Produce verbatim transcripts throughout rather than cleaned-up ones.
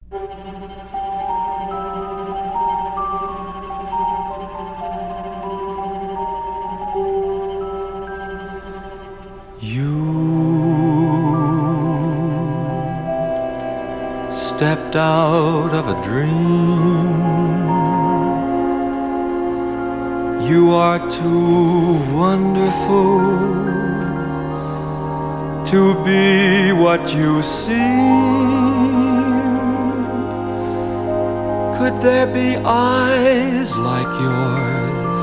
Stepped out of a dream. You are too wonderful to be what you seem. Could there be eyes like yours?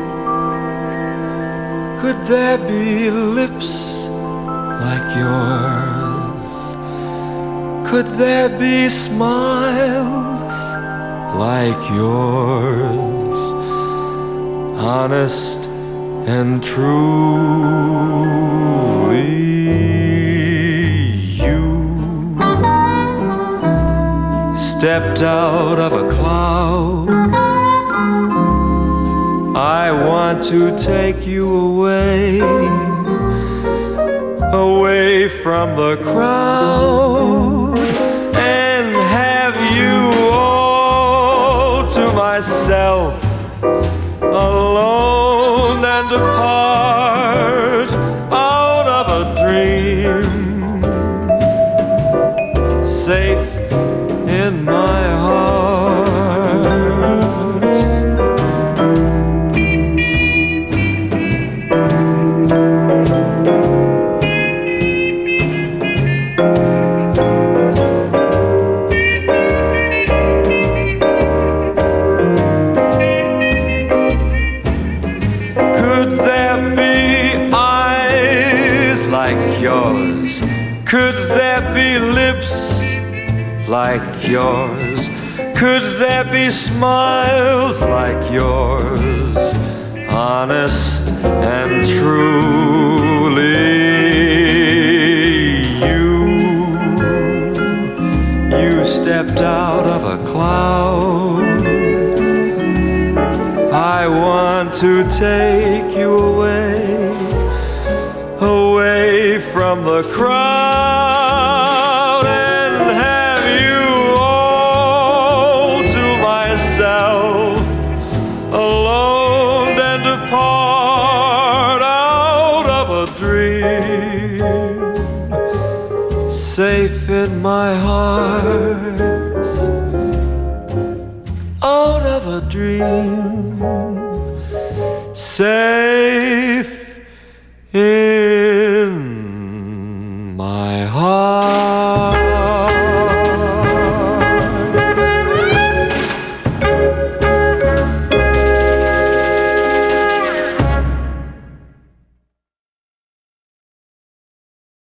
Could there be lips like yours? Could there be smiles like yours? Honest and truly you stepped out of a cloud. I want to take you away, away from the crowd, and have you all to myself, alone and apart, out of a dream, safe in my heart. Could there be lips like yours? Could there be smiles like yours? Honest and truly you, you stepped out of a cloud. I want to take you away, away from the crowd, and have you all to myself, alone and apart, out of a dream, safe in my heart, out of a dream, safe in